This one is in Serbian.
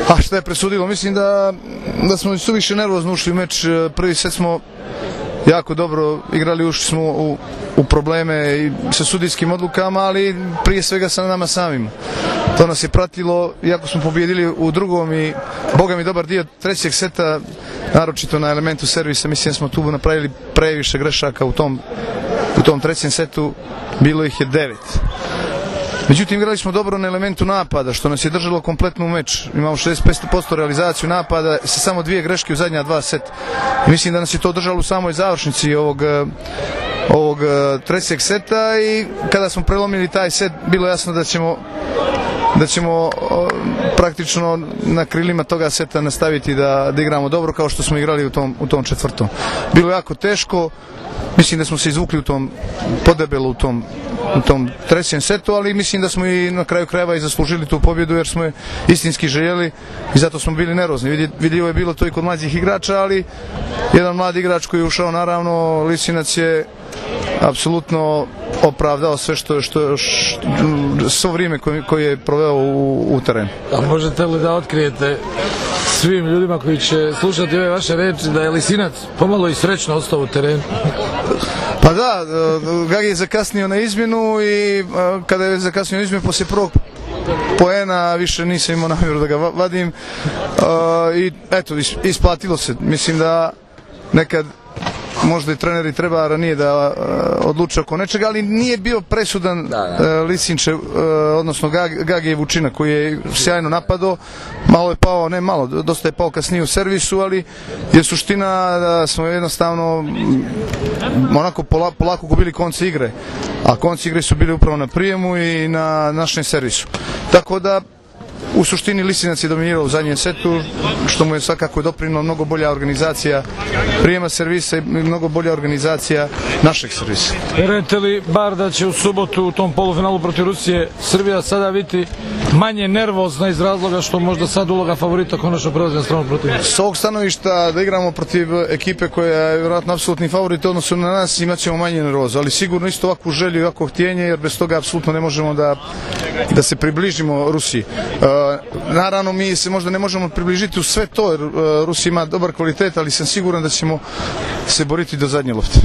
A šta je presudilo? Mislim da smo suviše nervozno ušli u meč. Prvi set smo jako dobro igrali, ušli smo u probleme i sa sudijskim odlukama, ali prije svega sa nama samima. To nas je pratilo, iako smo pobjedili u drugom i boga mi dobar dio trećeg seta, naročito na elementu servisa. Mislim da smo tu napravili previše grešaka u tom trećem setu, bilo ih je 9. Međutim, igrali smo dobro na elementu napada, što nas je držalo kompletno u meč. Imamo 65% realizaciju napada sa samo 2 greške u zadnja 2 seta. I mislim da nas je to držalo u samoj završnici ovog trećeg seta i kada smo prelomili taj set, bilo jasno da ćemo praktično na krilima toga seta nastaviti da igramo dobro kao što smo igrali u tom četvrtom. Bilo je jako teško, mislim da smo se izvukli podebelo u tom trećem setu, ali mislim da smo i na kraju krajeva i zaslužili tu pobjedu jer smo je istinski željeli i zato smo bili nervozni. Vidljivo je bilo to i kod mlađih igrača, ali jedan mladi igrač koji je ušao, naravno, Lisinac je apsolutno opravdao svo vrijeme koje je proveo u terenu. A možete li da otkrijete svim ljudima koji će slušati ove vaše reči da je Lisinac pomalo i srećno ostao u terenu? Pa da, Gagi je zakasnio na izmjenu i kada je zakasnio na izmjenu poslije prvog poena više nisam imao namjeru da ga vadim i eto, isplatilo se. Mislim da nekad možda i treneri treba ranije da odluče oko nečega, ali nije bio presudan Lisinčev, odnosno Gagijev učina koji je sjajno napadao. Malo je pao, ne malo, dosta je pao kasnije u servisu, ali je suština da smo jednostavno onako polako gubili konce igre, a konci igre su bili upravo na prijemu i na našem servisu. Tako da u suštini Lisinac je dominirao u zadnjem setu, što mu je svakako doprinijelo mnogo bolja organizacija prijema servisa i mnogo bolja organizacija našeg servisa. Vjerujete li bar da će u subotu u tom polufinalu protiv Rusije Srbija sada biti manje nervozna iz razloga što možda sad uloga favorita konačno prelazi na stranu protivnika? S ovog stanovišta da igramo protiv ekipe koja je vjerojatno apsolutni favorit u odnosu na nas, imat ćemo manje nervoza, ali sigurno isto ovakvu želju i ovakvo htjenje, jer bez toga apsolutno ne možemo da se približimo Rusiji. Naravno, mi se možda ne možemo približiti u sve to, jer Rusija ima dobar kvalitet, ali sam siguran da ćemo se boriti do zadnje lopte.